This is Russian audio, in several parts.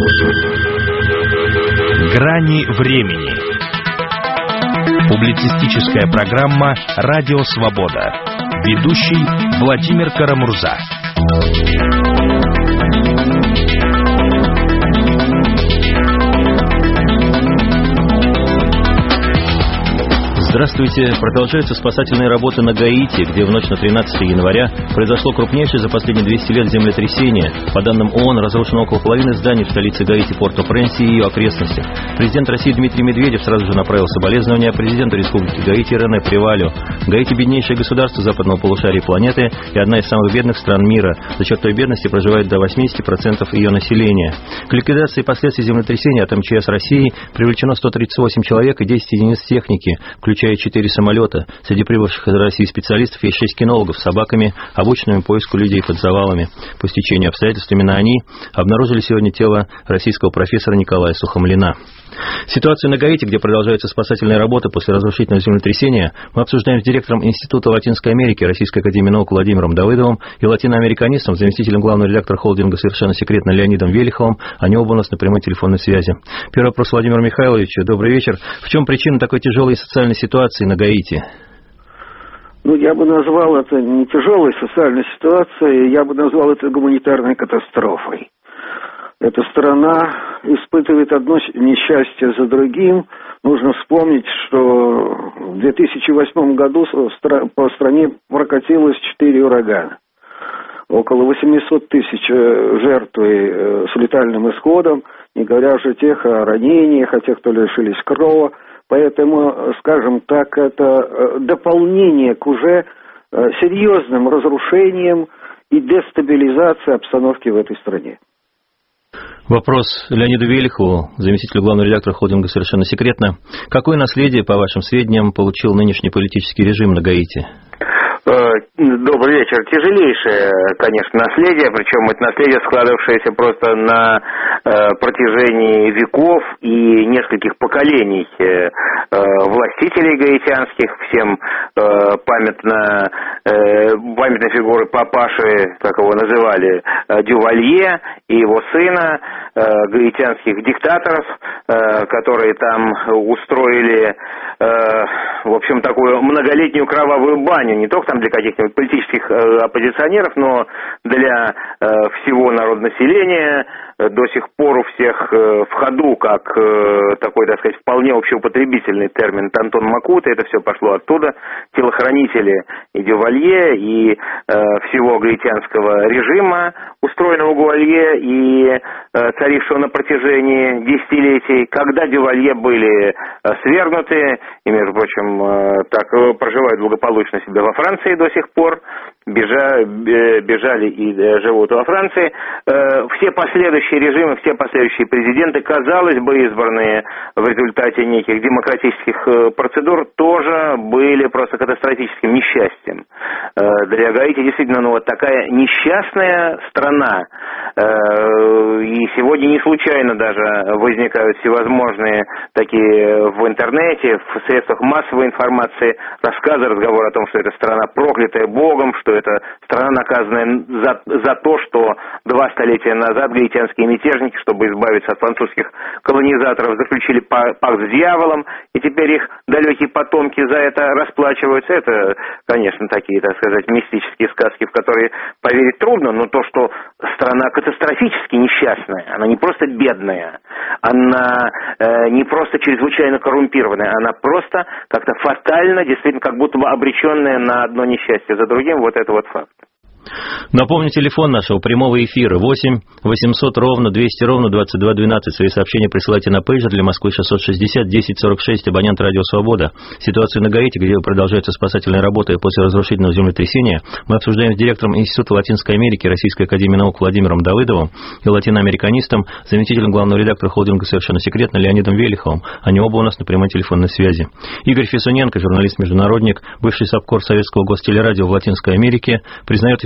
Грани времени. Публицистическая программа «Радио Свобода». Ведущий Владимир Карамурза. Здравствуйте. Продолжаются спасательные работы на Гаити, где в ночь на 13 января произошло крупнейшее за последние 200 лет землетрясение. По данным ООН, разрушено около половины зданий в столице Гаити Порто-Пренсе и ее окрестностях. Президент России Дмитрий Медведев сразу же направил соболезнования президенту Республики Гаити Рене Привалю. Гаити – беднейшее государство западного полушария планеты и одна из самых бедных стран мира. За счет той бедности проживает до 80% ее населения. К ликвидации последствий землетрясения от МЧС России привлечено 138 человек и 10 единиц техники, включая 4 самолета. Среди прибывших из России специалистов есть 6 кинологов с собаками, обученными поиску людей под завалами. По стечению обстоятельств именно они обнаружили сегодня тело российского профессора Николая Сухомлина. Ситуацию на Гаити, где продолжаются спасательные работы после разрушительного землетрясения, мы обсуждаем с директором Института Латинской Америки Российской академии наук Владимиром Давыдовым и латиноамериканистом, заместителем главного редактора холдинга «Совершенно секретно» Леонидом Велиховым. Они оба у нас на прямой телефонной связи. Первый вопрос Владимиру Михайловичу. Добрый вечер. В чем причина такой тяжелой социальной ситуации на Гаити? Я бы назвал это не тяжелой социальной ситуацией, я бы назвал это гуманитарной катастрофой. Эта страна испытывает одно несчастье за другим. Нужно вспомнить, что в 2008 году по стране прокатилось 4 урагана. Около 800 тысяч жертв с летальным исходом, не говоря уже тех о ранениях, о тех, кто лишились крова. Поэтому, скажем так, это дополнение к уже серьезным разрушениям и дестабилизации обстановки в этой стране. Вопрос Леониду Велихову, заместителю главного редактора холдинга «Совершенно секретно». Какое наследие, по вашим сведениям, получил нынешний политический режим на Гаити? Добрый вечер. Тяжелейшее, конечно, наследие, причем это наследие, складывавшееся просто на протяжении веков и нескольких поколений властителей гаитянских. Всем памятной фигуры папаши, как его называли, Дювалье и его сына, гаитянских диктаторов, которые там устроили, в общем, такую многолетнюю кровавую баню, не только там для каких-нибудь политических оппозиционеров, но для всего народонаселения. До сих пор у всех в ходу, как такой, так сказать, вполне общеупотребительный термин Тантон Макута, это все пошло оттуда. Телохранители и Дювалье, и всего гаитянского режима, устроенного Дювалье и царившего на протяжении десятилетий. Когда Дювалье были свергнуты, и, между прочим, так проживают благополучно себе во Франции до сих пор, бежали и живут во Франции, все последующие режимы, все последующие президенты, казалось бы, избранные в результате неких демократических процедур, тоже были просто катастрофическим несчастьем. Для Гаити действительно вот такая несчастная страна. И сегодня не случайно даже возникают всевозможные такие в интернете, в средствах массовой информации рассказы, разговоры о том, что это страна проклятая Богом, что это страна, наказанная за то, что 2 столетия назад гаитянские мятежники, чтобы избавиться от французских колонизаторов, заключили пакт с дьяволом, и теперь их далекие потомки за это расплачиваются. Это, конечно, такие, так сказать, мистические сказки, в которые поверить трудно, но то, что страна катастрофически несчастная, она не просто бедная, она не просто чрезвычайно коррумпированная, она просто как-то фатально, действительно, как будто бы обреченная на одно несчастье за другим. Вот это вот факт. Напомню, телефон нашего прямого эфира 8 800 ровно 200 ровно 22 12. Свои сообщения присылайте на пейджер для Москвы 660 10 46, абонент Радио Свобода. Ситуацию на Гаити, где продолжаются спасательные работы после разрушительного землетрясения, мы обсуждаем с директором Института Латинской Америки Российской академии наук Владимиром Давыдовым и латиноамериканистом, заместителем главного редактора холдинга «Совершенно секретно» Леонидом Велиховым. Они оба у нас на прямой телефонной связи. Игорь Фисуненко, журналист-международник, бывший САПКОР Советского гостелерадио в Латинской Америке, признает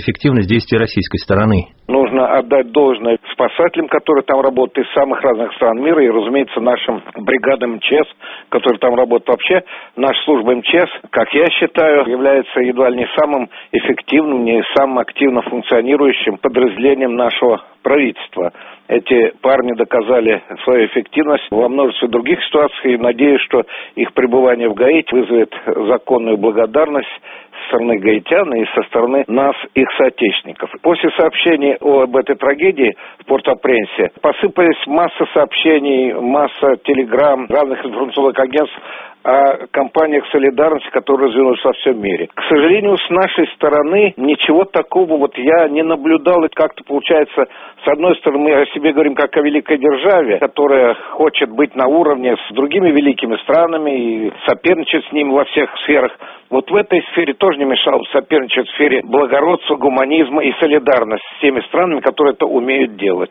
эффективность действий российской стороны? Нужно отдать должное спасателям, которые там работают из самых разных стран мира, и, разумеется, нашим бригадам МЧС, которые там работают. Вообще, наша служба МЧС, как я считаю, является едва ли не самым эффективным, не самым активно функционирующим подразделением нашего правительства. Эти парни доказали свою эффективность во множестве других ситуаций, и надеюсь, что их пребывание в Гаити вызовет законную благодарность со стороны гаитян и со стороны нас, их соотечественников. После сообщений об этой трагедии в Порт-о-Пренсе посыпались масса сообщений, масса телеграмм, разных информационных агентств о компаниях солидарности, которые развиваются во всем мире. К сожалению, с нашей стороны ничего такого я не наблюдал. И как-то получается, с одной стороны, мы о себе говорим как о великой державе, которая хочет быть на уровне с другими великими странами и соперничать с ними во всех сферах. Вот в этой сфере тоже не мешало бы соперничать в сфере благородства, гуманизма и солидарности с теми странами, которые это умеют делать.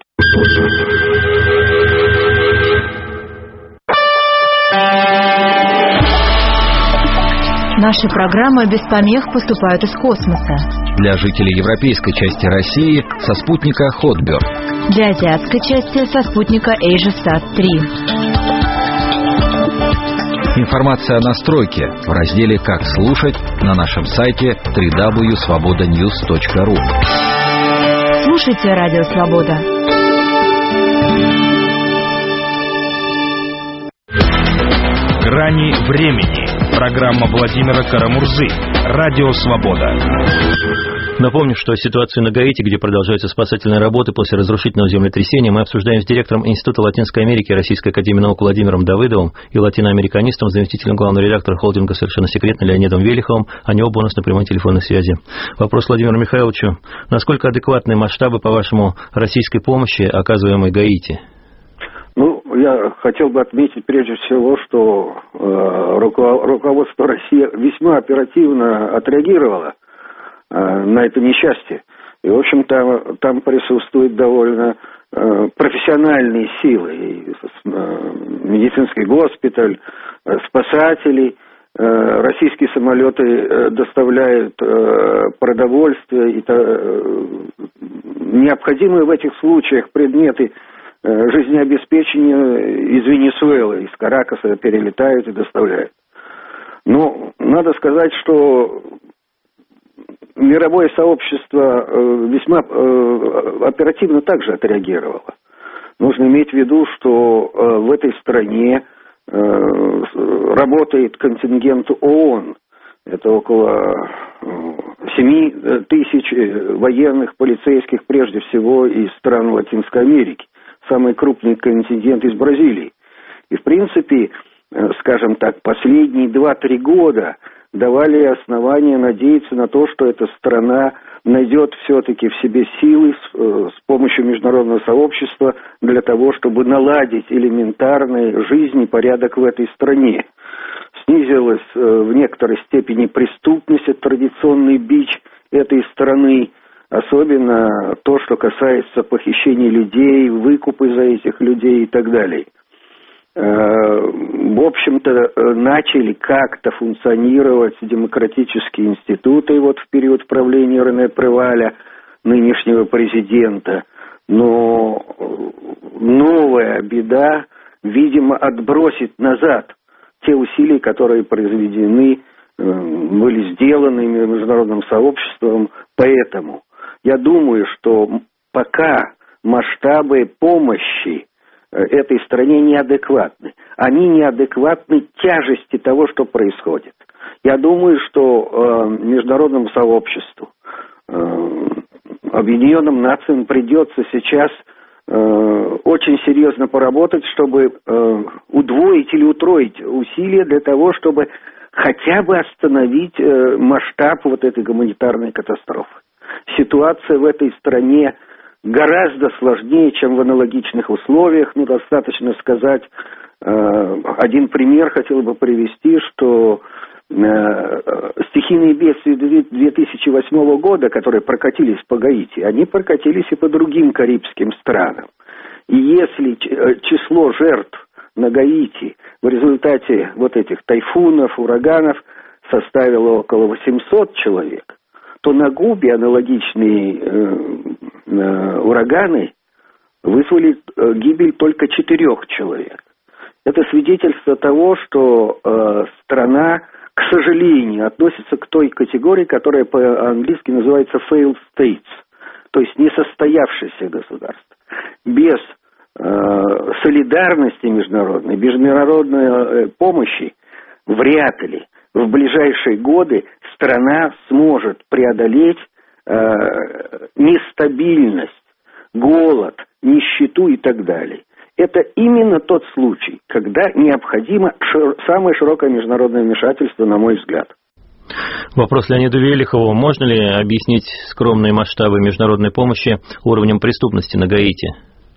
Наши программы без помех поступают из космоса. Для жителей европейской части России со спутника Хотберг. Для азиатской части со спутника AsiaSat-3. Информация о настройке в разделе «Как слушать» на нашем сайте www.svobodanews.ru. Слушайте Радио Свобода. Грани времени. Программа Владимира Карамурзы. Радио Свобода. Напомню, что ситуацию на Гаити, где продолжаются спасательные работы после разрушительного землетрясения, мы обсуждаем с директором Института Латинской Америки Российской академии наук Владимиром Давыдовым и латиноамериканистом, заместителем главного редактора холдинга «Совершенно секретно» Леонидом Велиховым. Они оба у нас на прямой телефонной связи. Вопрос Владимиру Михайловичу. Насколько адекватны масштабы, по-вашему, российской помощи, оказываемой Гаити? Я хотел бы отметить прежде всего, что руководство России весьма оперативно отреагировало на это несчастье. И, в общем-то, там присутствуют довольно профессиональные силы. И медицинский госпиталь, спасатели, российские самолеты доставляют продовольствие и необходимые в этих случаях предметы жизнеобеспечения из Венесуэлы, из Каракаса перелетают и доставляют. Но надо сказать, что мировое сообщество весьма оперативно также отреагировало. Нужно иметь в виду, что в этой стране работает контингент ООН. Это около 7 тысяч военных, полицейских, прежде всего, из стран Латинской Америки. Самый крупный контингент из Бразилии. И, в принципе, скажем так, последние 2-3 года давали основания надеяться на то, что эта страна найдет все-таки в себе силы с помощью международного сообщества для того, чтобы наладить элементарный жизнь и порядок в этой стране. Снизилась в некоторой степени преступность, это традиционный бич этой страны. Особенно то, что касается похищения людей, выкупа за этих людей и так далее. В общем-то, начали как-то функционировать демократические институты в период правления Рене Преваля, нынешнего президента. Но новая беда, видимо, отбросит назад те усилия, которые произведены, были сделаны международным сообществом. Поэтому я думаю, что пока масштабы помощи этой стране неадекватны. Они неадекватны тяжести того, что происходит. Я думаю, что международному сообществу, Объединенным Нациям придется сейчас очень серьезно поработать, чтобы удвоить или утроить усилия для того, чтобы хотя бы остановить масштаб этой гуманитарной катастрофы. Ситуация в этой стране гораздо сложнее, чем в аналогичных условиях. Достаточно сказать, один пример хотел бы привести, что стихийные бедствия 2008 года, которые прокатились по Гаити, они прокатились и по другим карибским странам. И если число жертв на Гаити в результате этих тайфунов, ураганов составило около 800 человек, то на Губе аналогичные ураганы вызвали гибель только 4 человек. Это свидетельство того, что страна, к сожалению, относится к той категории, которая по-английски называется failed states, то есть несостоявшееся государство. Без солидарности международной, без международной помощи вряд ли в ближайшие годы страна сможет преодолеть нестабильность, голод, нищету и так далее. Это именно тот случай, когда необходимо самое широкое международное вмешательство, на мой взгляд. Вопрос Леониду Велихову. Можно ли объяснить скромные масштабы международной помощи уровнем преступности на Гаити?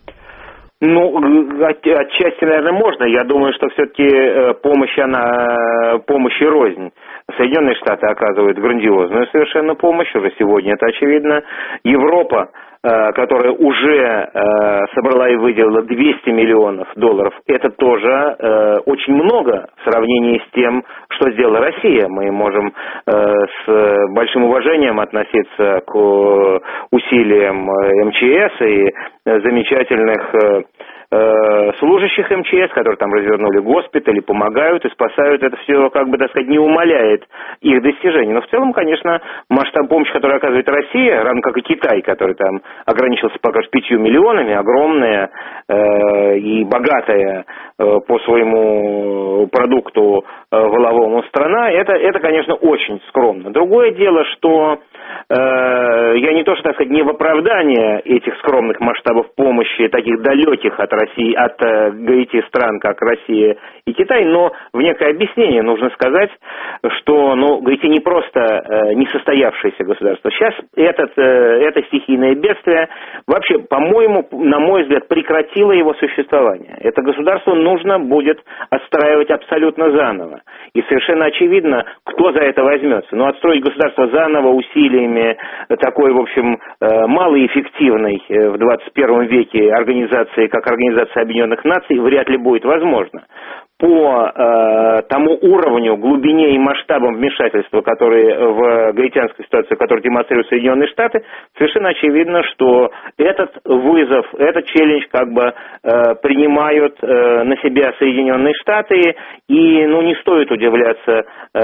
Отчасти, наверное, можно. Я думаю, что все-таки помощь и рознь. Соединенные Штаты оказывают грандиозную совершенно помощь, уже сегодня это очевидно. Европа, которая уже собрала и выделила $200 миллионов, это тоже очень много в сравнении с тем, что сделала Россия. Мы можем с большим уважением относиться к усилиям МЧС и замечательных служащих МЧС, которые там развернули госпитали, помогают и спасают. Это все, не умаляет их достижений. Но в целом, конечно, масштаб помощи, который оказывает Россия, равно как и Китай, который там ограничился пока что 5 миллионами, огромная и богатая по своему продукту валовому страна, это, конечно, очень скромно. Другое дело, что я не то, что, не в оправдание этих скромных масштабов помощи, таких далеких от России, от Гаити стран, как Россия и Китай, но в некое объяснение нужно сказать, что Гаити не просто несостоявшееся государство. Сейчас это стихийное бедствие вообще, по-моему, на мой взгляд, прекратило его существование. Это государство нужно будет отстраивать абсолютно заново. И совершенно очевидно, кто за это возьмется. Но отстроить государство заново усилиями такой, в общем, малоэффективной в 21 веке организации, как Организация Объединенных Наций, вряд ли будет возможно. По тому уровню, глубине и масштабам вмешательства, которые в гаитянской ситуации, который демонстрируют Соединенные Штаты, совершенно очевидно, что этот вызов, этот челлендж принимают на себя Соединенные Штаты, и не стоит удивляться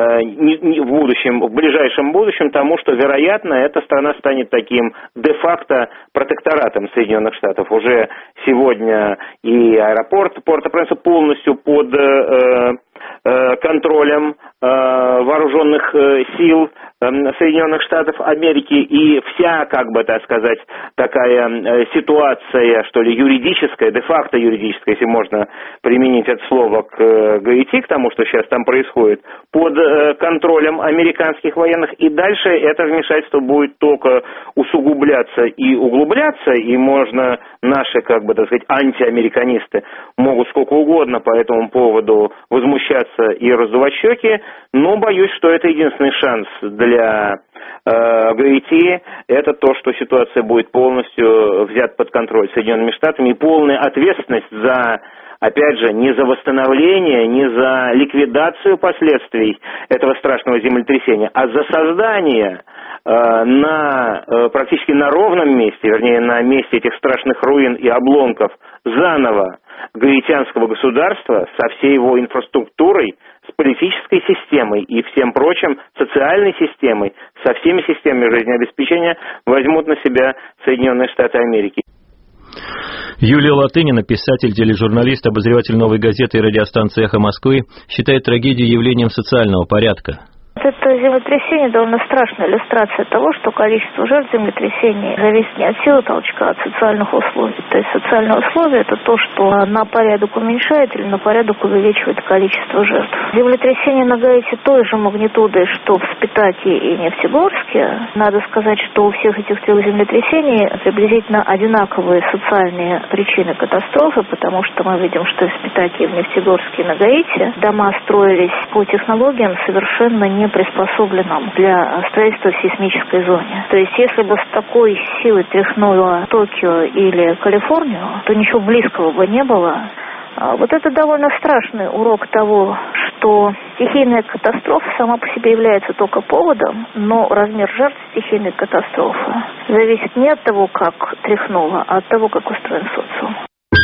в ближайшем будущем тому, что, вероятно, эта страна станет таким де-факто протекторатом Соединенных Штатов. Уже сегодня и аэропорт Порто-Пренса полностью под контролем вооруженных сил Соединенных Штатов Америки, и вся, такая ситуация, что ли, юридическая, де-факто юридическая, если можно применить это слово к Гаити, к тому, что сейчас там происходит, под контролем американских военных, и дальше это вмешательство будет только усугубляться и углубляться, и можно наши, антиамериканисты могут сколько угодно по этому поводу возмущаться и раздувать щеки, но боюсь, что это единственный шанс для Гаити, это то, что ситуация будет полностью взята под контроль Соединенными Штатами, и полная ответственность за, опять же, не за восстановление, не за ликвидацию последствий этого страшного землетрясения, а за создание практически на ровном месте, вернее, на месте этих страшных руин и обломков заново гаитянского государства со всей его инфраструктурой, с политической системой и всем прочим, социальной системой, со всеми системами жизнеобеспечения возьмут на себя Соединенные Штаты Америки. Юлия Латынина, писатель, тележурналист, обозреватель «Новой газеты» и радиостанции «Эхо Москвы», считает трагедию явлением социального порядка. Это землетрясение довольно страшная иллюстрация того, что количество жертв землетрясений зависит не от силы толчка, а от социальных условий. То есть социальные условия – это то, что на порядок уменьшает или на порядок увеличивает количество жертв. Землетрясение на Гаити той же магнитуды, что в Спитаке и Нефтегорске. Надо сказать, что у всех этих трех землетрясений приблизительно одинаковые социальные причины катастрофы, потому что мы видим, что и в Спитаке, и в Нефтегорске, и на Гаити дома строились по технологиям совершенно не приспособленным для строительства в сейсмической зоне. То есть, если бы с такой силой тряхнуло Токио или Калифорнию, то ничего близкого бы не было. Вот это довольно страшный урок того, что стихийная катастрофа сама по себе является только поводом, но размер жертв стихийной катастрофы зависит не от того, как тряхнуло, а от того, как устроен социум.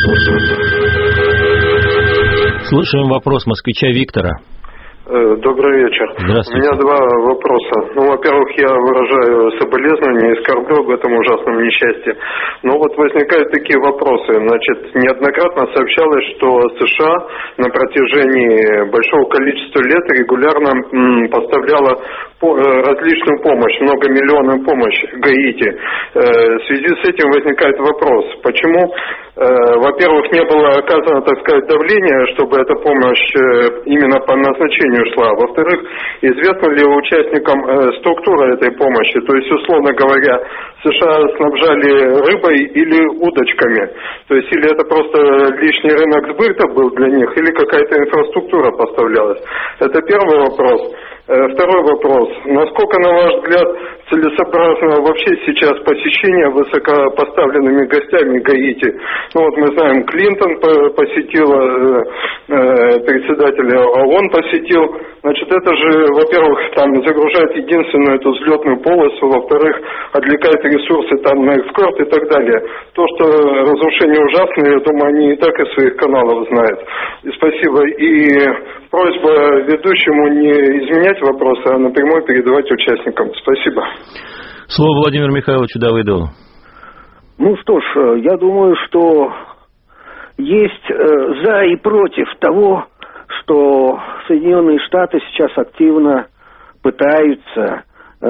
Слушаем вопрос москвича Виктора. Добрый вечер. Здравствуйте. У меня два вопроса. Во-первых, я выражаю соболезнования и скорблю об этом ужасном несчастье. Но вот возникают такие вопросы. Значит, неоднократно сообщалось, что США на протяжении большого количества лет регулярно поставляла различную помощь, многомиллионную помощь Гаити. В связи с этим возникает вопрос, почему, во-первых, не было оказано, так сказать, давление, чтобы эта помощь именно по назначению шла. Во-вторых, известно ли участникам структура этой помощи? То есть, условно говоря, США снабжали рыбой или удочками? То есть, или это просто лишний рынок сбыта был для них, или какая-то инфраструктура поставлялась? Это первый вопрос. Второй вопрос. Насколько, на ваш взгляд, целесообразно вообще сейчас посещение высокопоставленными гостями Гаити? Ну вот мы знаем, Клинтон посетил, председатель ООН посетил. Значит, это же, во-первых, там загружает единственную эту взлетную полосу, во-вторых, отвлекает ресурсы там на экскорт и так далее. То, что разрушения ужасные, я думаю, они и так из своих каналов знают. И спасибо. И просьба ведущему не изменять вопросы, а напрямую передавать участникам. Спасибо. Слово Владимиру Михайловичу Давыдову. Ну что ж, я думаю, что есть за и против того, что Соединенные Штаты сейчас активно пытаются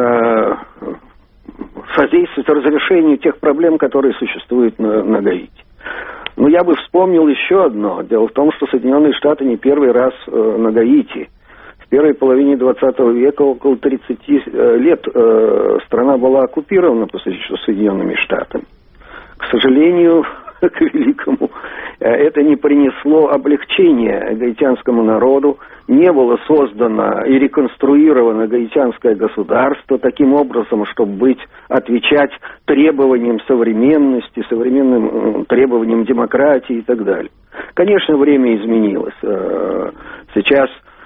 содействовать разрешению тех проблем, которые существуют на Гаити. Но я бы вспомнил еще одно. Дело в том, что Соединенные Штаты не первый раз на Гаити. В первой половине 20 века около 30 лет страна была оккупирована по Соединенными Штатами. К сожалению, к великому, это не принесло облегчения гаитянскому народу. Не было создано и реконструировано гаитянское государство таким образом, чтобы отвечать требованиям современности, современным требованиям демократии и так далее. Конечно, время изменилось. Сейчас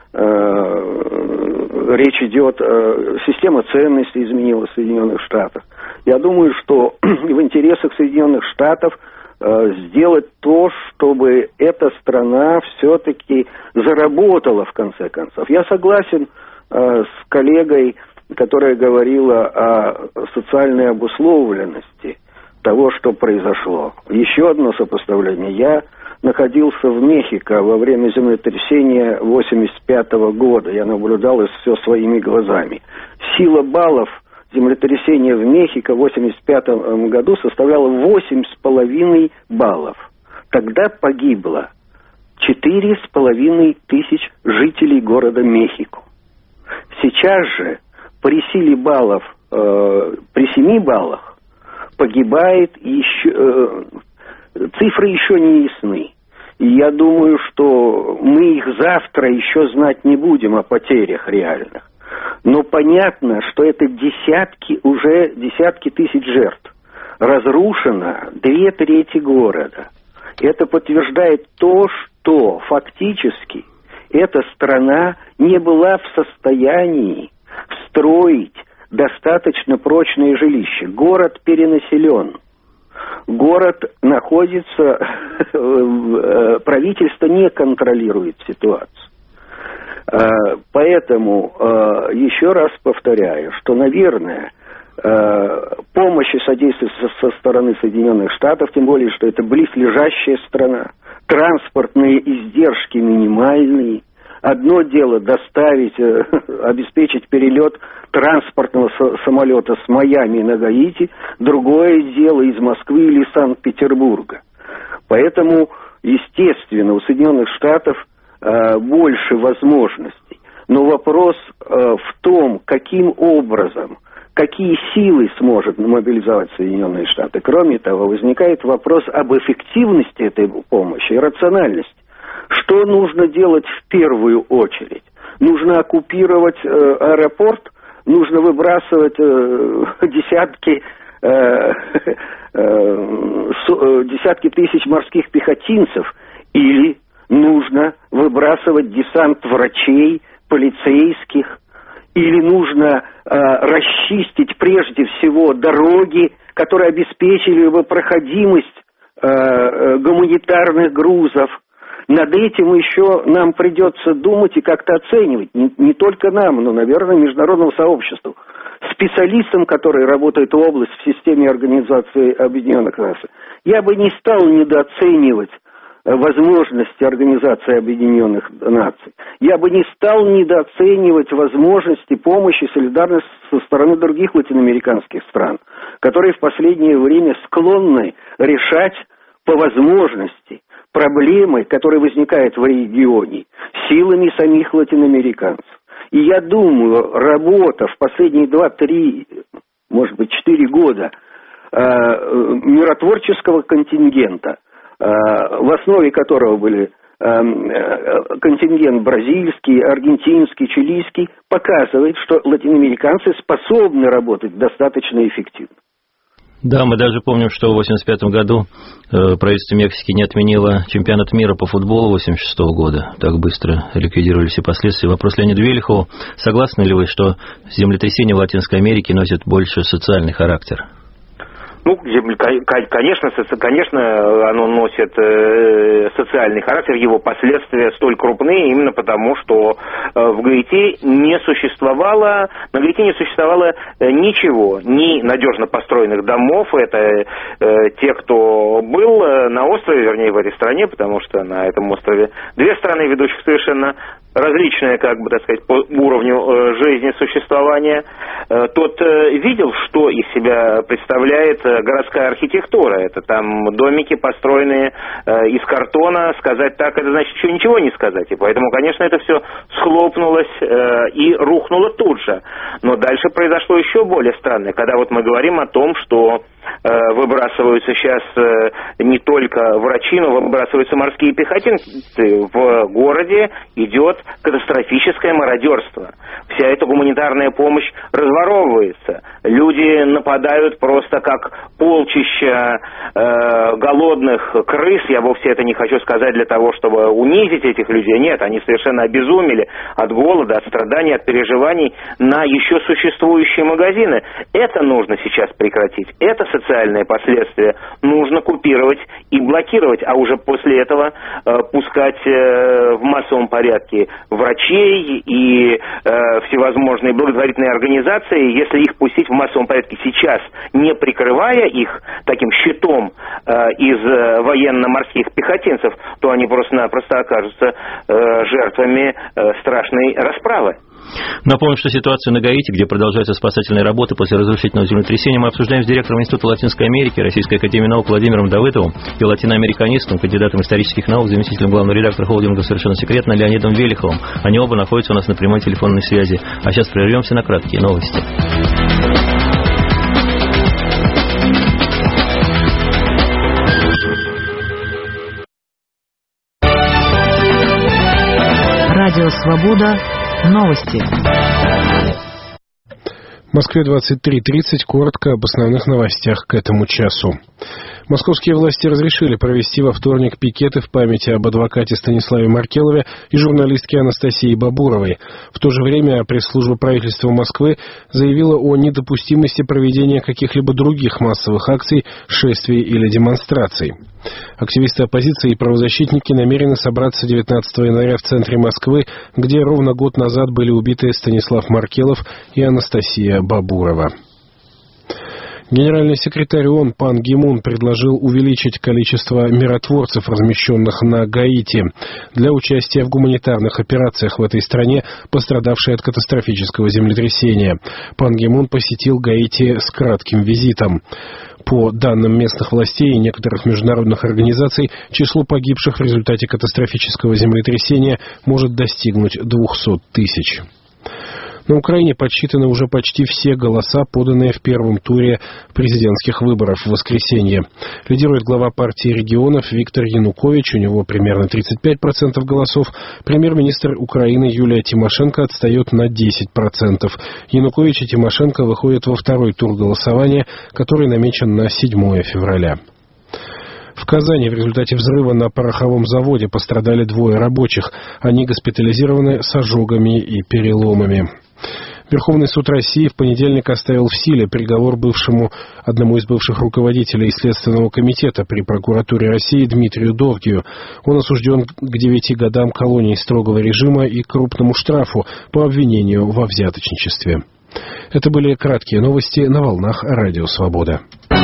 речь идет, система ценностей изменилась в Соединенных Штатах. Я думаю, что в интересах Соединенных Штатов сделать то, чтобы эта страна все-таки заработала в конце концов. Я согласен с коллегой, которая говорила о социальной обусловленности того, что произошло. Еще одно сопоставление. Я находился в Мехико во время землетрясения 1985 года. Я наблюдал это все своими глазами. Сила баллов землетрясения в Мехико в 1985 году составляла 8,5 баллов. Тогда погибло 4,5 тысяч жителей города Мехико. Сейчас же при силе баллов, при 7 баллах погибает еще... Цифры еще не ясны. И я думаю, что мы их завтра еще знать не будем о потерях реальных. Но понятно, что это десятки тысяч жертв. Разрушено 2/3 города. Это подтверждает то, что фактически эта страна не была в состоянии строить достаточно прочные жилища. Город перенаселен. Город находится, правительство не контролирует ситуацию. Поэтому еще раз повторяю, что, наверное, помощь и содействие со стороны Соединенных Штатов, тем более, что это близлежащая страна, транспортные издержки минимальные. Одно дело доставить, обеспечить перелет транспортного самолета с Майами на Гаити, другое дело из Москвы или Санкт-Петербурга. Поэтому, естественно, у Соединенных Штатов больше возможностей. Но вопрос в том, каким образом, какие силы сможет мобилизовать Соединенные Штаты. Кроме того, возникает вопрос об эффективности этой помощи и рациональности. Что нужно делать в первую очередь? Нужно оккупировать аэропорт, нужно выбрасывать десятки тысяч морских пехотинцев, или нужно выбрасывать десант врачей, полицейских, или нужно расчистить прежде всего дороги, которые обеспечили бы проходимость гуманитарных грузов. Над этим еще нам придется думать и как-то оценивать. Не только нам, но, наверное, международному сообществу. Специалистам, которые работают в области в системе Организации Объединенных Наций. Я бы не стал недооценивать возможности Организации Объединенных Наций. Я бы не стал недооценивать возможности помощи, солидарности со стороны других латиноамериканских стран, которые в последнее время склонны решать по возможности проблемы, которые возникают в регионе, силами самих латиноамериканцев. И я думаю, работа в последние 2-3, может быть, 4 года миротворческого контингента, в основе которого были контингент бразильский, аргентинский, чилийский, показывает, что латиноамериканцы способны работать достаточно эффективно. Да, мы даже помним, что в 1985 году правительство Мексики не отменило чемпионат мира по футболу 1986 года. Так быстро ликвидировали все последствия. Вопрос Леониду Велихову. Согласны ли вы, что землетрясения в Латинской Америке носят больше социальный характер? Ну, конечно, оно носит социальный характер, его последствия столь крупные именно потому, что на Гаити не существовало ничего, ни надежно построенных домов, это те, кто был на острове, вернее, в этой стране, потому что на этом острове две страны, ведущих совершенно различные, как бы, так сказать, по уровню жизни, существования, тот видел, что из себя представляет городская архитектура. Это там домики, построенные из картона. Сказать так, это значит еще ничего не сказать. И поэтому, конечно, это все схлопнулось и рухнуло тут же. Но дальше произошло еще более странное. Когда вот мы говорим о том, что выбрасываются сейчас не только врачи, но выбрасываются морские пехотинцы. В городе идет катастрофическое мародерство. Вся эта гуманитарная помощь разворовывается. Люди нападают просто как полчища голодных крыс. Я вовсе это не хочу сказать для того, чтобы унизить этих людей. Нет, они совершенно обезумели от голода, от страданий, от переживаний на еще существующие магазины. Это нужно сейчас прекратить. Это социальные последствия нужно купировать и блокировать, а уже после этого пускать в массовом порядке врачей и всевозможные благотворительные организации, если их пустить в массовом порядке сейчас, не прикрывая их таким щитом из военно-морских пехотинцев, то они просто-напросто окажутся жертвами страшной расправы. Напомню, что ситуацию на Гаити, где продолжаются спасательные работы после разрушительного землетрясения, мы обсуждаем с директором Института Латинской Америки Российской академии наук Владимиром Давыдовым и латиноамериканистом, кандидатом исторических наук, заместителем главного редактора холдинга «Совершенно секретно» Леонидом Велиховым. Они оба находятся у нас на прямой телефонной связи. А сейчас прервемся на краткие новости. Радио «Свобода». Новости. В Москве 23:30. Коротко об основных новостях к этому часу. Московские власти разрешили провести во вторник пикеты в память об адвокате Станиславе Маркелове и журналистке Анастасии Бабуровой. В то же время пресс-служба правительства Москвы заявила о недопустимости проведения каких-либо других массовых акций, шествий или демонстраций. Активисты оппозиции и правозащитники намерены собраться 19 января в центре Москвы, где ровно год назад были убиты Станислав Маркелов и Анастасия Бабурова. Генеральный секретарь ООН Пан Ги Мун предложил увеличить количество миротворцев, размещенных на Гаити, для участия в гуманитарных операциях в этой стране, пострадавшей от катастрофического землетрясения. Пан Ги Мун посетил Гаити с кратким визитом. По данным местных властей и некоторых международных организаций, число погибших в результате катастрофического землетрясения может достигнуть 200 тысяч. На Украине подсчитаны уже почти все голоса, поданные в первом туре президентских выборов в воскресенье. Лидирует глава партии регионов Виктор Янукович, у него примерно 35% голосов. Премьер-министр Украины Юлия Тимошенко отстает на 10%. Янукович и Тимошенко выходят во второй тур голосования, который намечен на 7 февраля. В Казани в результате взрыва на пороховом заводе пострадали 2 рабочих. Они госпитализированы с ожогами и переломами. Верховный суд России в понедельник оставил в силе приговор одному из бывших руководителей Следственного комитета при прокуратуре России Дмитрию Довгию. Он осужден к 9 годам колонии строгого режима и крупному штрафу по обвинению во взяточничестве. Это были краткие новости на волнах Радио Свобода.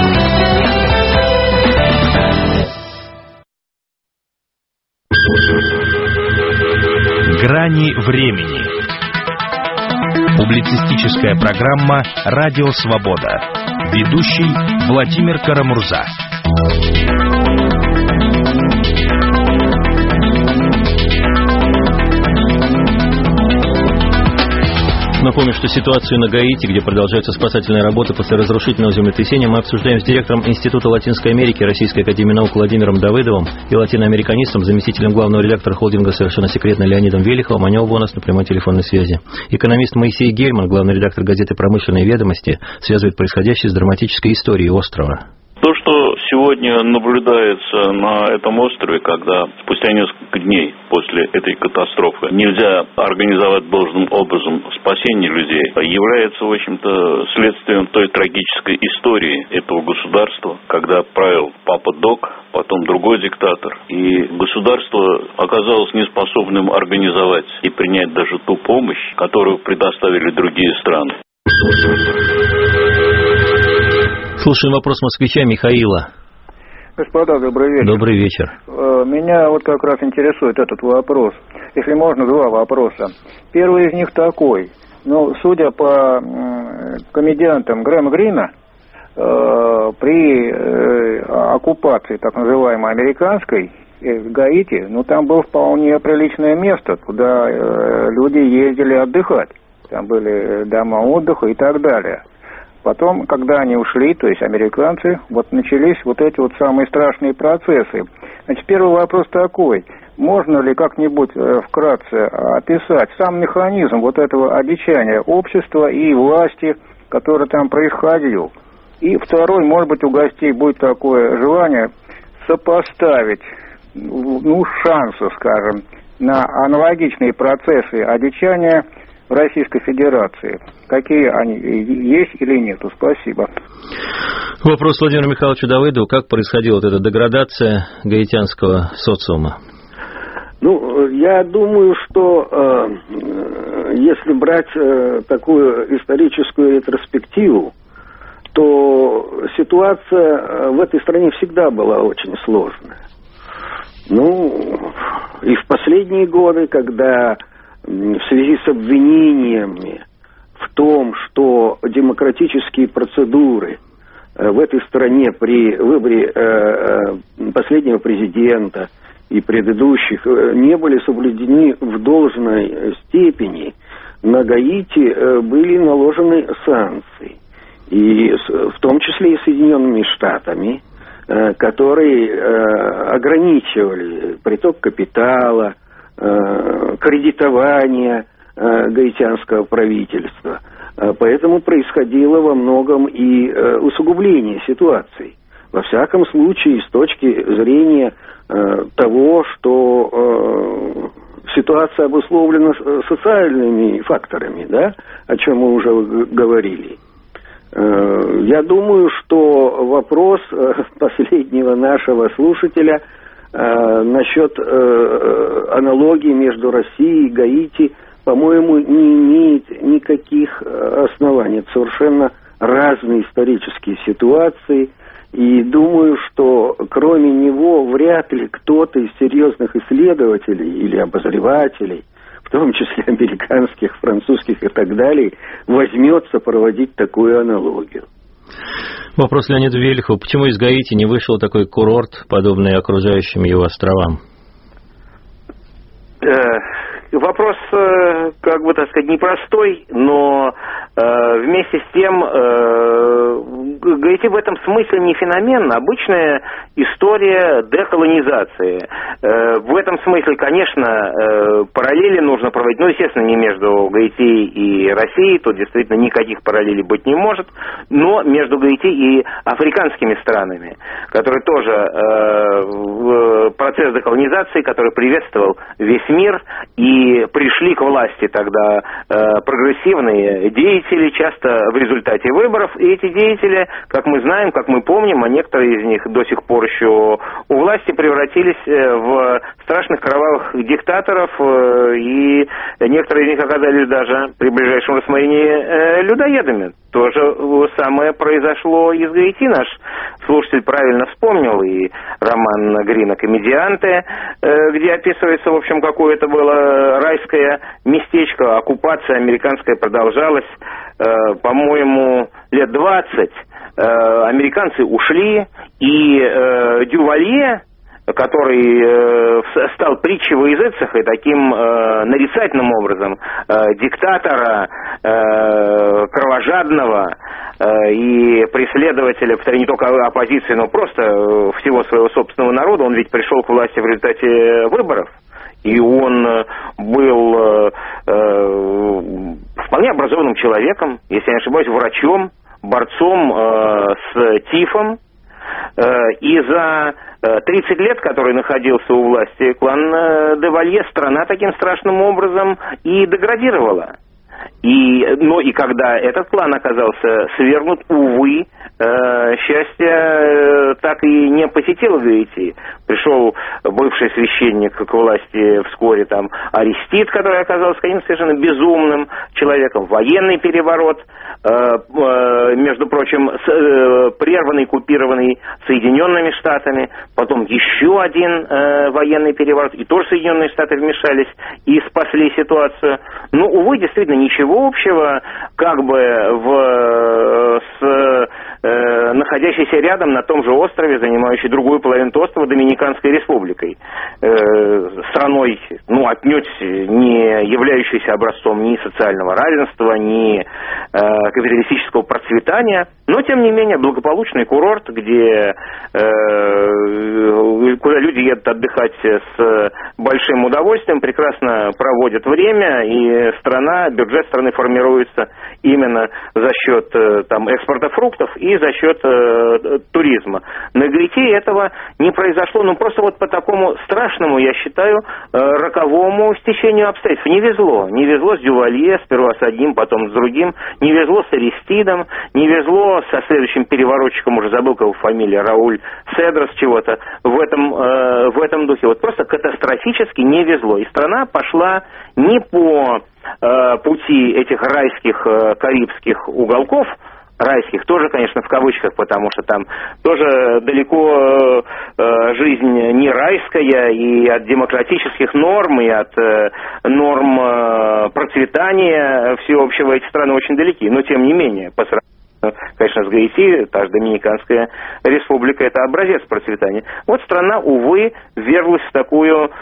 Грани времени. Публицистическая программа «Радио Свобода». Ведущий Владимир Карамурза. Напомню, что ситуацию на Гаити, где продолжаются спасательные работы после разрушительного землетрясения, мы обсуждаем с директором Института Латинской Америки Российской академии наук Владимиром Давыдовым и латиноамериканистом, заместителем главного редактора холдинга «Совершенно секретно» Леонидом Велиховым. Они оба у нас на прямой телефонной связи. Экономист Моисей Гельман, главный редактор газеты «Промышленные ведомости», связывает происходящее с драматической историей острова. То, что сегодня наблюдается на этом острове, когда спустя несколько дней после этой катастрофы нельзя организовать должным образом спасение людей, является, в общем-то, следствием той трагической истории этого государства, когда правил Папа Док, потом другой диктатор, и государство оказалось неспособным организовать и принять даже ту помощь, которую предоставили другие страны. Слушаем вопрос москвича Михаила. Господа, добрый вечер. Добрый вечер. Меня вот как раз интересует этот вопрос. Если можно, 2 вопроса. Первый из них такой. Судя по комедиантам Грэма Грина, при оккупации так называемой американской Гаити, там было вполне приличное место, куда люди ездили отдыхать. Там были дома отдыха и так далее. Потом, когда они ушли, то есть американцы, начались эти самые страшные процессы. Значит, первый вопрос такой. Можно ли как-нибудь вкратце описать сам механизм этого одичания общества и власти, который там происходил? И второй, может быть, у гостей будет такое желание сопоставить, шансы, скажем, на аналогичные процессы одичания в Российской Федерации. Какие они есть или нету? Спасибо. Вопрос Владимиру Михайловичу Давыдову. Как происходила эта деградация гаитянского социума? Я думаю, что если брать такую историческую ретроспективу, то ситуация в этой стране всегда была очень сложная. И в последние годы, когда в связи с обвинениями в том, что демократические процедуры в этой стране при выборе последнего президента и предыдущих не были соблюдены в должной степени, на Гаити были наложены санкции. И в том числе и Соединенными Штатами, которые ограничивали приток капитала, кредитование гаитянского правительства. Поэтому происходило во многом и усугубление ситуации. Во всяком случае, с точки зрения того, что ситуация обусловлена социальными факторами, да, о чем мы уже говорили. Я думаю, что вопрос последнего нашего слушателя насчет аналогии между Россией и Гаити, по-моему, не имеет никаких оснований. Это совершенно разные исторические ситуации. И думаю, что кроме него вряд ли кто-то из серьезных исследователей или обозревателей, в том числе американских, французских и так далее, возьмется проводить такую аналогию. Вопрос Леониду Велихову. Почему из Гаити не вышел такой курорт, подобный окружающим его островам? Вопрос, непростой, но вместе с тем, Гаити в этом смысле не феномен, обычная история деколонизации. В этом смысле, конечно, параллели нужно проводить, естественно, не между Гаити и Россией, тут действительно никаких параллелей быть не может, но между Гаити и африканскими странами, которые тоже процесс деколонизации, который приветствовал весь мир, и пришли к власти тогда прогрессивные деятели, часто в результате выборов, и эти деятели, как мы знаем, как мы помним, а некоторые из них до сих пор еще у власти, превратились в страшных кровавых диктаторов, и некоторые из них оказались даже при ближайшем рассмотрении людоедами. То же самое произошло и с Гаити. Наш слушатель правильно вспомнил и роман Грина «Комедианты», где описывается, в общем, какое это было райское местечко. Оккупация американская продолжалась, по-моему, лет 20. Американцы ушли, и Дювалье, который стал притчей во языцах и таким нарицательным образом диктатора, кровожадного и преследователя, не только оппозиции, но просто всего своего собственного народа. Он ведь пришел к власти в результате выборов, и он был вполне образованным человеком, если я не ошибаюсь, врачом, борцом с тифом. И за 30 лет, который находился у власти клан Дювалье, страна таким страшным образом и деградировала. Но и когда этот клан оказался свергнут, увы, счастье так и не посетило Гаити. Пришел бывший священник к власти вскоре, там, Аристид, который оказался каким-то совершенно безумным человеком, военный переворот, между прочим, прерванный, купированный Соединенными Штатами, потом еще один военный переворот, и тоже Соединенные Штаты вмешались и спасли ситуацию. Но, увы, действительно, ничего общего, как бы с находящейся рядом на том же острове, занимающей другую половину острова, Доминиканской Республикой, страной, отнюдь не являющейся образцом ни социального равенства, ни капиталистического процветания, но, тем не менее, благополучный курорт, куда люди едут отдыхать с большим удовольствием, прекрасно проводят время, и бюджет страны формируется именно за счет экспорта фруктов и за счет туризма. На Гаити этого не произошло, просто по такому страшному, я считаю, роковому стечению обстоятельств. Не везло с Дювалье, сперва с одним, потом с другим, не везло с Аристидом, не везло со следующим переворотчиком, уже забыл, как его фамилия, Рауль Седрос, чего-то в этом духе. Просто катастрофически не везло. И страна пошла не по пути этих райских карибских уголков, райских тоже, конечно, в кавычках, потому что там тоже далеко жизнь не райская, и от демократических норм, и от норм процветания всеобщего эти страны очень далеки. Но, тем не менее, по сравнению, конечно, с Гаити, та же Доминиканская Республика — это образец процветания. Страна, увы, вверглась в такую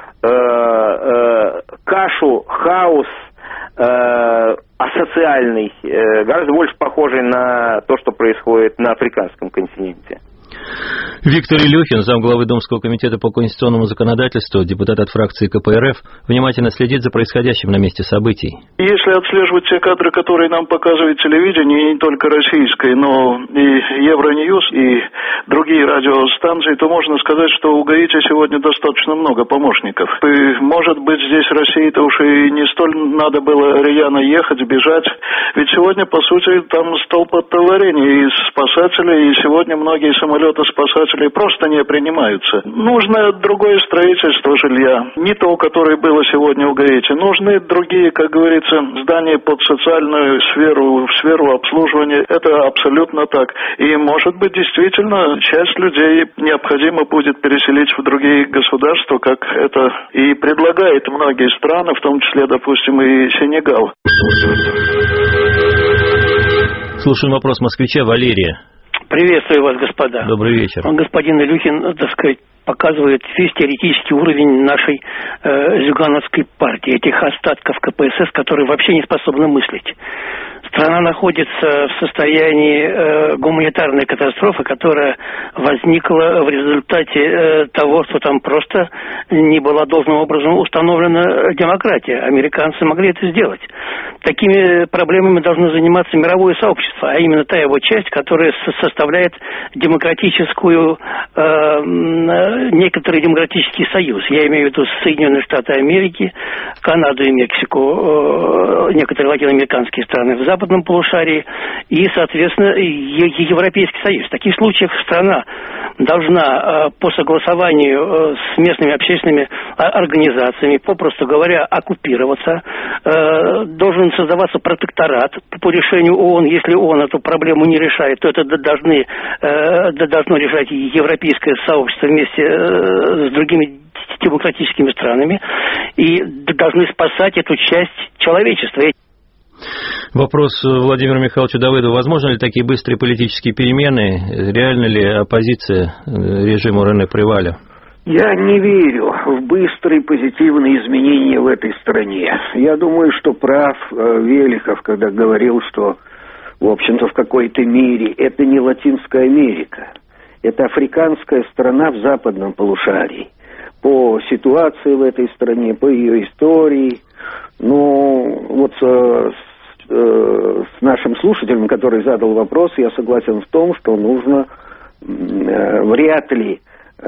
кашу, хаос, асоциальный, гораздо больше похожий на то, что происходит на африканском континенте. Виктор Илюхин, замглавы Думского комитета по конституционному законодательству, депутат от фракции КПРФ, внимательно следит за происходящим на месте событий. Если отслеживать те кадры, которые нам показывает телевидение, не только российское, но и Евроньюз, и другие радиостанции, то можно сказать, что у Гаити сегодня достаточно много помощников. И, может быть, здесь России-то уж и не столь надо было рьяно ехать, бежать. Ведь сегодня, по сути, там столб отталарения и спасателей, и сегодня многие самолеты-спасатели просто не принимаются. Нужно другое строительство жилья, не то, которое было сегодня у Гаити. Нужны другие, как говорится, здания под социальную сферу, в сферу обслуживания. Это абсолютно так. И, может быть, действительно, часть людей необходимо будет переселить в другие государства, как это и предлагают многие страны, в том числе, допустим, и Сенегал. Слушаем вопрос москвича Валерия. Приветствую вас, господа. Добрый вечер. Господин Илюхин, показывает весь теоретический уровень нашей зюгановской партии, этих остатков КПСС, которые вообще не способны мыслить. Страна находится в состоянии гуманитарной катастрофы, которая возникла в результате того, что там просто не была должным образом установлена демократия. Американцы могли это сделать. Такими проблемами должно заниматься мировое сообщество, а именно та его часть, которая составляет демократическую, некоторый демократический союз. Я имею в виду Соединенные Штаты Америки, Канаду и Мексику, некоторые латиноамериканские страны в западном полушарии и, соответственно, Европейский Союз. В таких случаях страна должна по согласованию с местными общественными организациями, попросту говоря, оккупироваться. Должен создаваться протекторат по решению ООН. Если ООН эту проблему не решает, то это должно решать европейское сообщество вместе с другими демократическими странами и должны спасать эту часть человечества. Вопрос Владимиру Михайловичу Давыдову. Возможно ли такие быстрые политические перемены? Реально ли оппозиция режиму Рене Приваля? Я не верю в быстрые позитивные изменения в этой стране. Я думаю, что прав Велихов, когда говорил, что, в общем-то, в какой-то мере это не Латинская Америка. Это африканская страна в западном полушарии. По ситуации в этой стране, по ее истории. Ну, вот с нашим слушателем, который задал вопрос, я согласен в том, что нужно вряд ли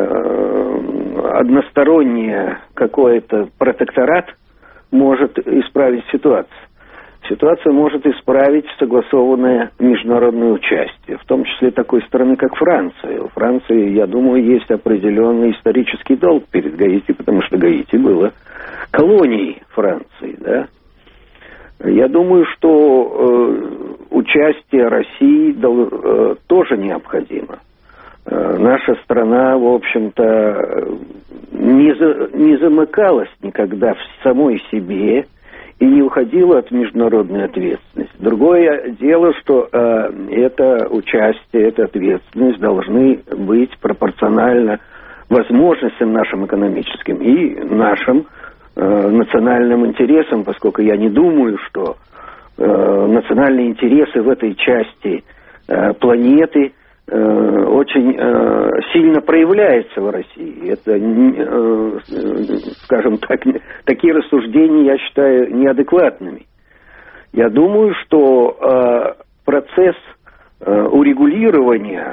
односторонний какой-то протекторат может исправить ситуацию. Ситуацию может исправить согласованное международное участие, в том числе такой страны, как Франция. У Франции, я думаю, есть определенный исторический долг перед Гаити, потому что Гаити было колонией Франции, да. Я думаю, что участие России тоже необходимо. Наша страна, в общем-то, не замыкалась никогда в самой себе и не уходила от международной ответственности. Другое дело, что это участие, эта ответственность должны быть пропорционально возможностям нашим экономическим и нашим национальным интересам, поскольку я не думаю, что национальные интересы в этой части планеты очень сильно проявляются в России. Это, скажем так, такие рассуждения я считаю неадекватными. Я думаю, что процесс урегулирования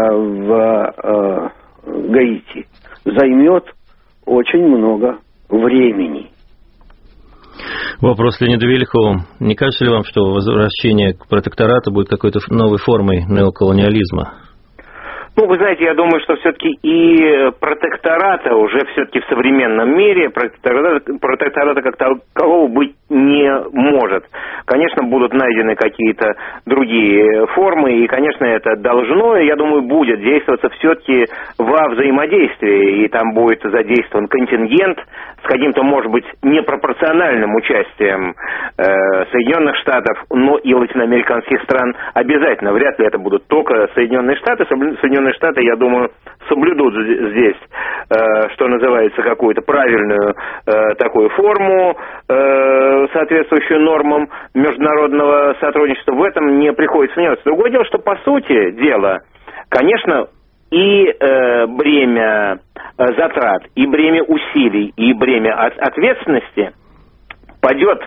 в Гаити займет очень много времени. Вопрос Леониду Велихову. Не кажется ли вам, что возвращение к протекторату будет какой-то новой формой неоколониализма? Ну, вы знаете, я думаю, что все-таки и протектората уже все-таки в современном мире, протектората как такового быть не может. Конечно, будут найдены какие-то другие формы, и, конечно, это должно, я думаю, будет действоваться все-таки во взаимодействии, и там будет задействован контингент с каким-то, может быть, непропорциональным участием Соединенных Штатов, но и латиноамериканских стран обязательно. Вряд ли это будут только Соединенные Штаты. Соединенные Штаты, я думаю, соблюдут здесь, что называется, какую-то правильную такую форму, соответствующую нормам международного сотрудничества. В этом не приходится сомневаться. Другое дело, что, по сути дела, конечно, и бремя затрат, и бремя усилий, и бремя ответственности падет,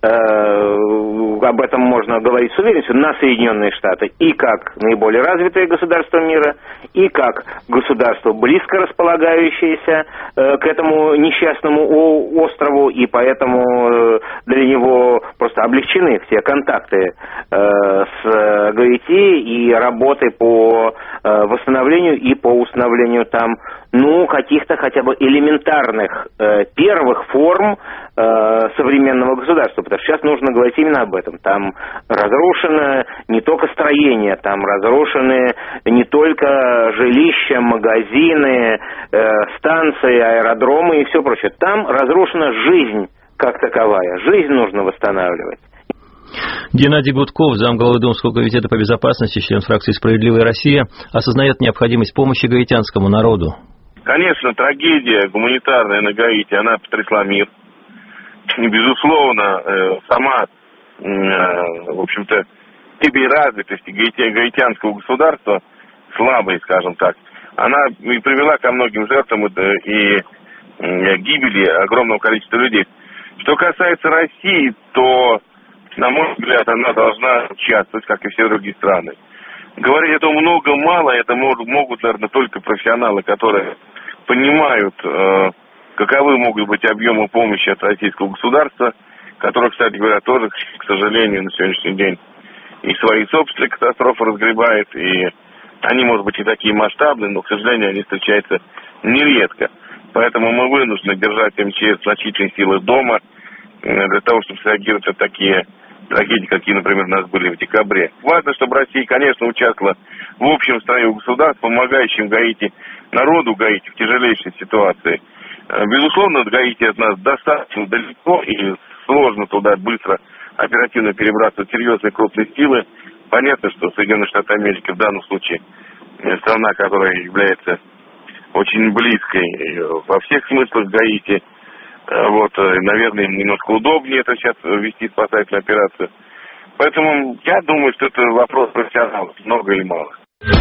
об этом можно говорить с уверенностью, на Соединенные Штаты, и как наиболее развитое государство мира, и как государство, близко располагающееся к этому несчастному острову, и поэтому для него просто облегчены все контакты с Гаити и работы по восстановлению и по установлению там, ну, каких-то хотя бы элементарных первых форм современного государства, потому что сейчас нужно говорить именно об этом. Там разрушено не только строение, там разрушены не только жилища, магазины, станции, аэродромы и все прочее. Там разрушена жизнь как таковая. Жизнь нужно восстанавливать. Геннадий Гудков, замглавы Думского комитета по безопасности, член фракции «Справедливая Россия», осознает необходимость помощи гаитянскому народу. Конечно, трагедия гуманитарная на Гаити, она потрясла мир. И, безусловно, сама, в общем-то, развитость гаитянского государства, слабой, скажем так, она и привела ко многим жертвам и гибели огромного количества людей. Что касается России, то, на мой взгляд, она должна участвовать, как и все другие страны. Говорить этого много-мало, это могут, наверное, только профессионалы, которые понимают, каковы могут быть объемы помощи от российского государства, которое, кстати говоря, тоже, к сожалению, на сегодняшний день и свои собственные катастрофы разгребает, и они, может быть, и такие масштабные, но, к сожалению, они встречаются нередко. Поэтому мы вынуждены держать МЧС значительные силы дома для того, чтобы среагировать на такие трагедии, какие, например, у нас были в декабре. Важно, чтобы Россия, конечно, участвовала в общем строю государств, помогающим Гаити, народу Гаити в тяжелейшей ситуации. Безусловно, Гаити от нас достаточно далеко, и сложно туда быстро, оперативно перебрасывать серьезные крупные силы. Понятно, что Соединенные Штаты Америки в данном случае страна, которая является очень близкой во всех смыслах Гаити. Наверное, им немножко удобнее это сейчас вести спасательную операцию. Поэтому я думаю, что это вопрос профессионалов, много или мало.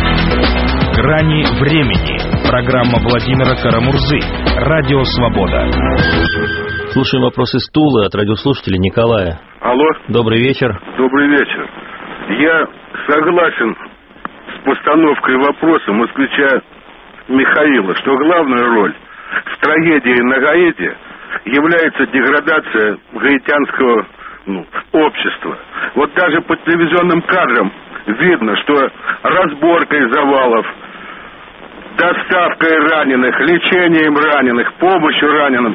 Грани времени. Программа Владимира Карамурзы. Радио Свобода. Слушаем вопрос из Тулы от радиослушателя Николая. Алло. Добрый вечер. Добрый вечер. Я согласен с постановкой вопроса москвича Михаила, что главная роль в трагедии на Гаити является деградация гаитянского общества. Вот даже по телевизионным кадрам видно, что разборкой завалов, доставкой раненых, лечением раненых, помощью раненым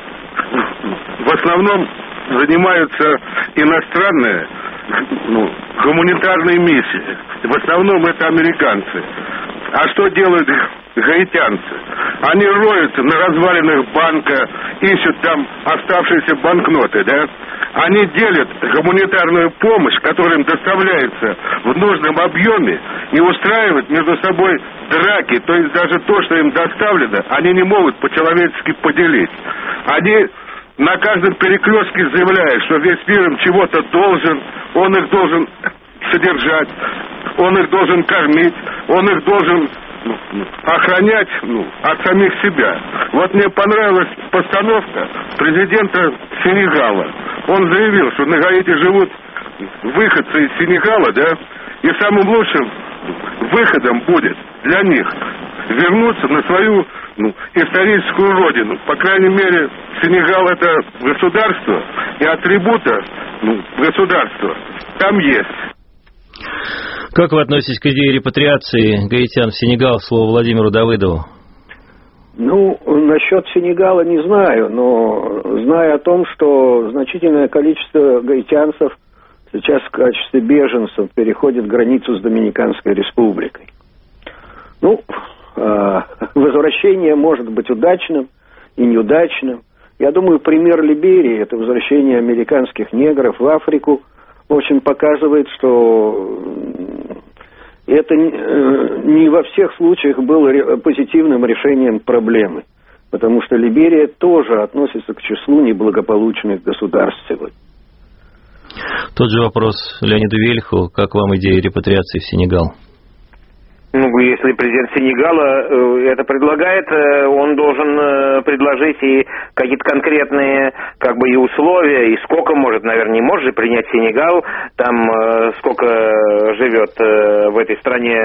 в основном занимаются иностранные гуманитарные миссии. В основном это американцы. А что делают гаитянцы? Они роются на развалинах банка, ищут там оставшиеся банкноты, да? Они делят гуманитарную помощь, которая им доставляется в нужном объеме, и устраивают между собой драки. То есть даже то, что им доставлено, они не могут по-человечески поделить. Они на каждом перекрестке заявляют, что весь мир им чего-то должен, он их должен содержать, он их должен кормить, он их должен охранять от самих себя. Вот мне понравилась постановка президента Сенегала. Он заявил, что на Гаити живут выходцы из Сенегала, да, и самым лучшим выходом будет для них вернуться на свою историческую родину. По крайней мере, Сенегал — это государство, и атрибута государства там есть. Как вы относитесь к идее репатриации гаитян в Сенегал? Слово Владимиру Давыдову. Насчет Сенегала не знаю, но знаю о том, что значительное количество гаитянцев сейчас в качестве беженцев переходит границу с Доминиканской республикой. Возвращение может быть удачным и неудачным. Я думаю, пример Либерии, это возвращение американских негров в Африку, в общем, показывает, что это не во всех случаях было позитивным решением проблемы, потому что Либерия тоже относится к числу неблагополучных государств сегодня. Тот же вопрос Леониду Вельху. Как вам идея репатриации в Сенегал? Если президент Сенегала это предлагает, он должен предложить и какие-то конкретные и условия, и сколько может, наверное, не может же принять Сенегал, там сколько живет в этой стране,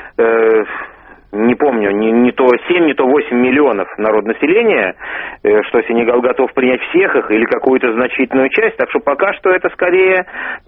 не помню, не то 7, не то 8 миллионов населения, что Сенегал готов принять всех их или какую-то значительную часть, так что пока что это скорее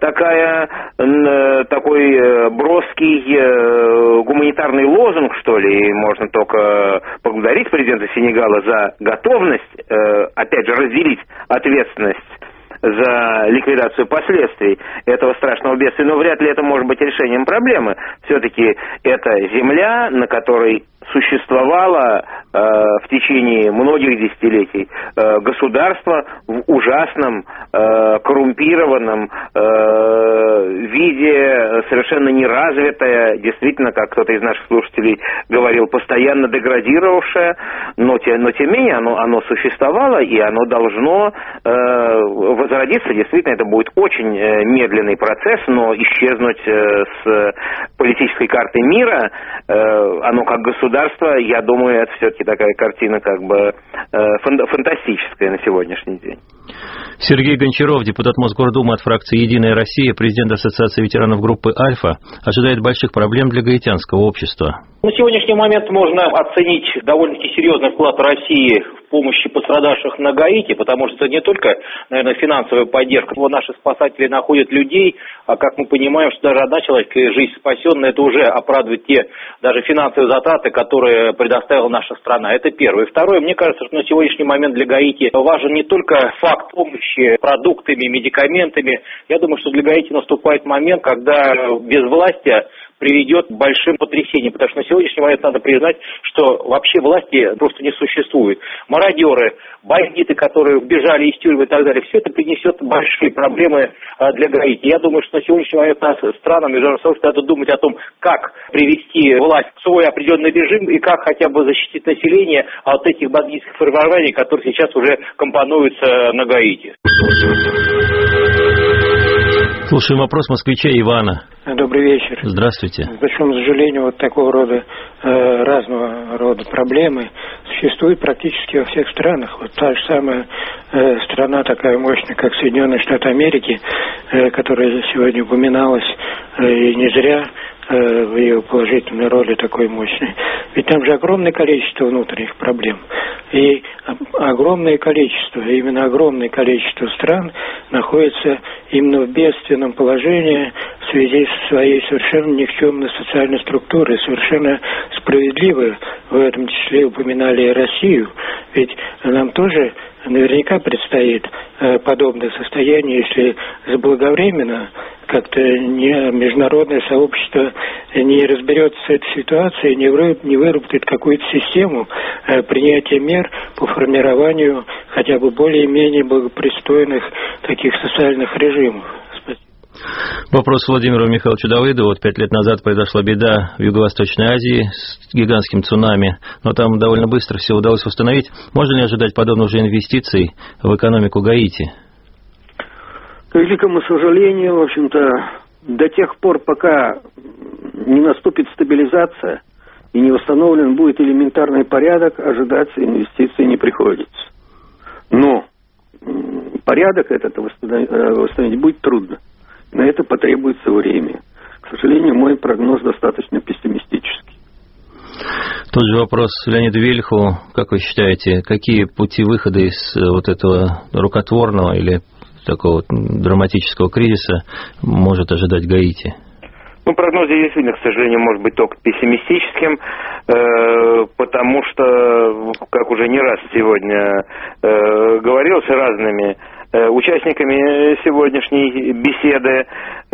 такой броский гуманитарный лозунг, что ли, и можно только поблагодарить президента Сенегала за готовность, опять же, разделить ответственность за ликвидацию последствий этого страшного бедствия, но вряд ли это может быть решением проблемы. Все-таки это земля, на которой существовало в течение многих десятилетий государство в ужасном, коррумпированном виде, совершенно неразвитое, действительно, как кто-то из наших слушателей говорил, постоянно деградировавшее, но тем не менее оно существовало, и оно должно возродиться. Действительно, это будет очень медленный процесс, но исчезнуть с политической карты мира, оно как государство, я думаю, это все-таки такая картина как бы фантастическая на сегодняшний день. Сергей Гончаров, депутат Мосгордумы от фракции «Единая Россия», президент Ассоциации ветеранов группы «Альфа», ожидает больших проблем для гаитянского общества. На сегодняшний момент можно оценить довольно-таки серьезный вклад России в помощи пострадавших на Гаити, потому что это не только, наверное, финансовая поддержка. Наши спасатели находят людей, а как мы понимаем, что даже одна человеческая жизнь спасенная, это уже оправдывает те даже финансовые затраты, которые предоставила наша страна. Это первое. И второе, мне кажется, что на сегодняшний момент для Гаити важен не только факт помощи продуктами, медикаментами. Я думаю, что для Гаити наступает момент, когда безвластие приведет к большим потрясениям, потому что на сегодняшний момент надо признать, что вообще власти просто не существует. Мародеры, бандиты, которые убежали из тюрьмы и так далее, все это принесет большие проблемы для Гаити. Я думаю, что на сегодняшний момент нас, странам, международным сообществом, надо думать о том, как привести власть в свой определенный режим и как хотя бы защитить население от этих бандитских формирований, которые сейчас уже компонуются на Гаити. Слушаем вопрос москвича Ивана. Добрый вечер. Здравствуйте. С большим сожалением, вот такого рода, разного рода проблемы существуют практически во всех странах. Вот та же самая страна, такая мощная, как Соединенные Штаты Америки, которая сегодня упоминалась, и не зря в ее положительной роли такой мощной. Ведь там же огромное количество внутренних проблем. И огромное количество стран находится именно в бедственном положении в связи с своей совершенно никчемной социальной структурой, совершенно справедливо в этом числе упоминали и Россию. Ведь нам тоже наверняка предстоит подобное состояние, если заблаговременно как-то международное сообщество не разберется с этой ситуацией, не выработает какую-то систему принятия мер по формированию хотя бы более-менее благопристойных таких социальных режимов. Вопрос Владимиру Михайловичу Давыдову. Вот 5 лет назад произошла беда в Юго-Восточной Азии с гигантским цунами, но там довольно быстро все удалось восстановить. Можно ли ожидать подобных же инвестиций в экономику Гаити? К великому сожалению, в общем-то, до тех пор, пока не наступит стабилизация и не восстановлен будет элементарный порядок, ожидать инвестиций не приходится. Но порядок этот восстановить будет трудно. На это потребуется время. К сожалению, мой прогноз достаточно пессимистический. Тот же вопрос Леониду Велихову. Как вы считаете, какие пути выхода из вот этого рукотворного или такого драматического кризиса может ожидать Гаити? Прогноз здесь действительно, к сожалению, может быть только пессимистическим, потому что, как уже не раз сегодня говорилось разными участниками сегодняшней беседы,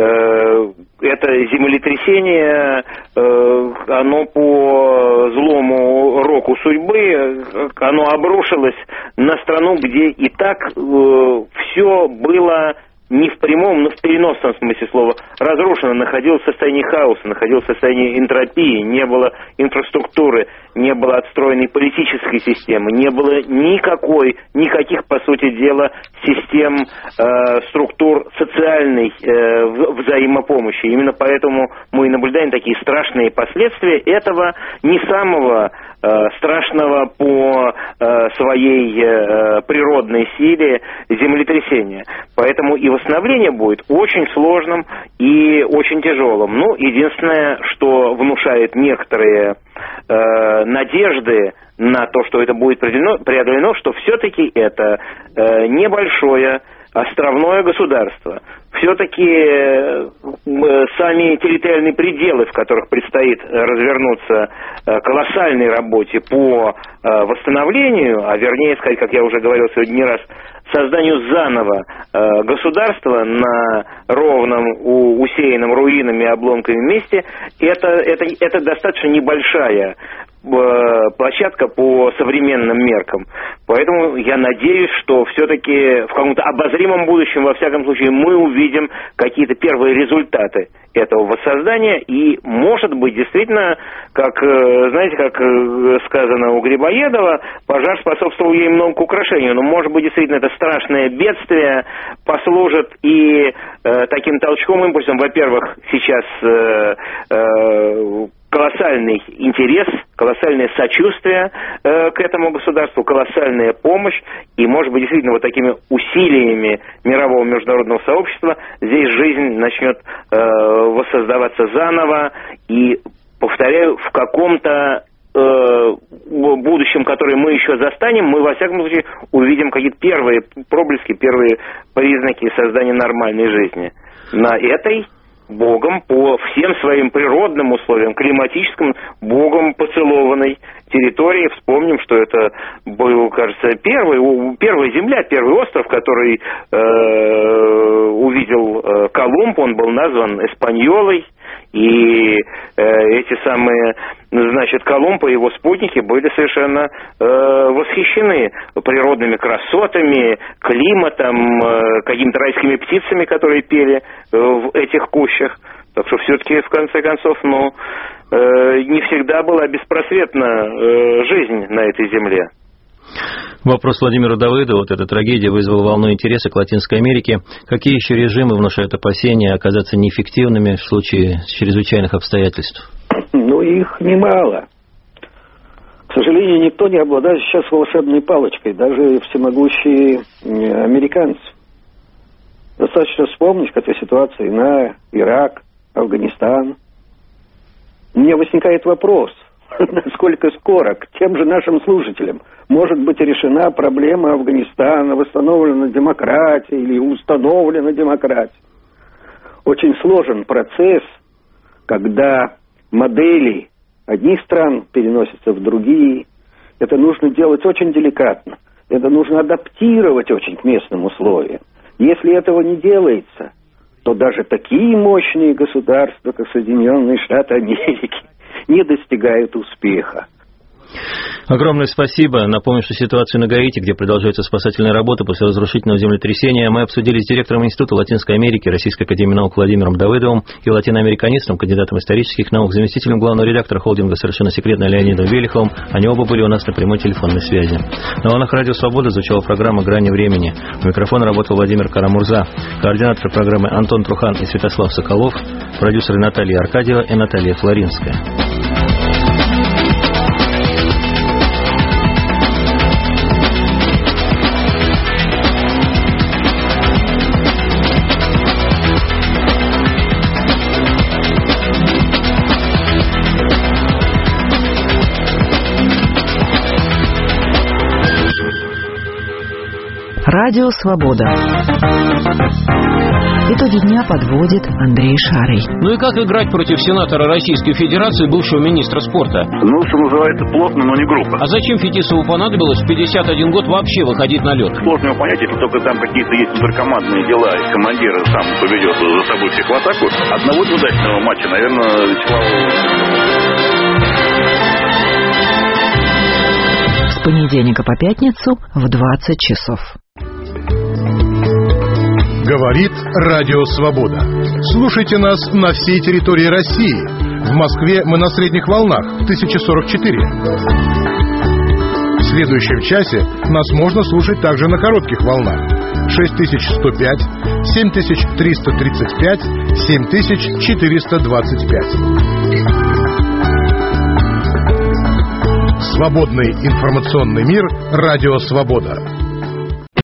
это землетрясение, оно по злому року судьбы, оно обрушилось на страну, где и так все было не в прямом, но в переносном смысле слова разрушено, находилось в состоянии хаоса, находилось в состоянии энтропии, не было инфраструктуры, не было отстроенной политической системы, не было никаких, по сути дела, систем, структур социальной взаимопомощи. Именно поэтому мы и наблюдаем такие страшные последствия этого не самого страшного по своей природной силе землетрясения. Поэтому и восстановление будет очень сложным и очень тяжелым. Единственное, что внушает некоторые надежды на то, что это будет преодолено, что все-таки это небольшое островное государство. Все-таки сами территориальные пределы, в которых предстоит развернуться колоссальной работе по восстановлению, а вернее сказать, как я уже говорил сегодня не раз, созданию заново государства на ровном, усеянном руинами и обломками месте, это достаточно небольшая площадка по современным меркам. Поэтому я надеюсь, что все-таки в каком-то обозримом будущем, во всяком случае, мы увидим какие-то первые результаты этого воссоздания. И, может быть, действительно, как, знаете, как сказано у Грибоедова, пожар способствовал ей много к украшению. Но, может быть, действительно, это страшное бедствие послужит и таким толчком, импульсом. Во-первых, сейчас колоссальный интерес, колоссальное сочувствие к этому государству, колоссальная помощь. И, может быть, действительно, вот такими усилиями мирового международного сообщества здесь жизнь начнет воссоздаваться заново. И, повторяю, в каком-то будущем, которое мы еще застанем, мы, во всяком случае, увидим какие-то первые проблески, первые признаки создания нормальной жизни на этой Богом по всем своим природным условиям, климатическим, Богом поцелованной территории. Вспомним, что это был, кажется, первая земля, первый остров, который увидел Колумб. Он был назван Эспаньолой. И эти самые, значит, Колумб и его спутники были совершенно восхищены природными красотами, климатом, какими-то райскими птицами, которые пели в этих кущах. Так что все-таки, в конце концов, не всегда была беспросветна жизнь на этой земле. Вопрос Владимира Давыдова. Вот эта трагедия вызвала волну интереса к Латинской Америке. Какие еще режимы внушают опасения оказаться неэффективными в случае чрезвычайных обстоятельств? Их немало. К сожалению, никто не обладает сейчас волшебной палочкой, даже всемогущие американцы. Достаточно вспомнить, какая ситуация на Ирак, Афганистан. У меня возникает вопрос, насколько скоро к тем же нашим слушателям может быть решена проблема Афганистана, восстановлена демократия или установлена демократия. Очень сложен процесс, когда модели одних стран переносятся в другие. Это нужно делать очень деликатно. Это нужно адаптировать очень к местным условиям. Если этого не делается, то даже такие мощные государства, как Соединенные Штаты Америки, не достигают успеха. Огромное спасибо. Напомню, что ситуацию на Гаити, где продолжается спасательная работа после разрушительного землетрясения, мы обсудили с директором Института Латинской Америки Российской академии наук Владимиром Давыдовым и латиноамериканистом, кандидатом исторических наук, заместителем главного редактора холдинга «Совершенно секретно» Леонидом Велиховым. Они оба были у нас на прямой телефонной связи. На волнах Радио Свобода звучала программа «Грани времени». У микрофона работал Владимир Карамурза, координатор программы Антон Трухан и Святослав Соколов, продюсеры Наталья Аркадьева и Наталья Флоринская. Радио Свобода. Итоги дня подводит Андрей Шарый. Ну и как играть против сенатора Российской Федерации, бывшего министра спорта? Что называется, плотно, но не грубо. А зачем Фетисову понадобилось в 51 год вообще выходить на лед? Сложно его понять, если только там какие-то есть внутрикомандные дела, и командир сам поведет за собой всех в атаку. Одного неудачного матча, наверное, С понедельника по пятницу в 20 часов. Говорит Радио Свобода. Слушайте нас на всей территории России. В Москве мы на средних волнах 1044. В следующем часе нас можно слушать также на коротких волнах 6105, 7335, 7425. Свободный информационный мир. Радио Свобода.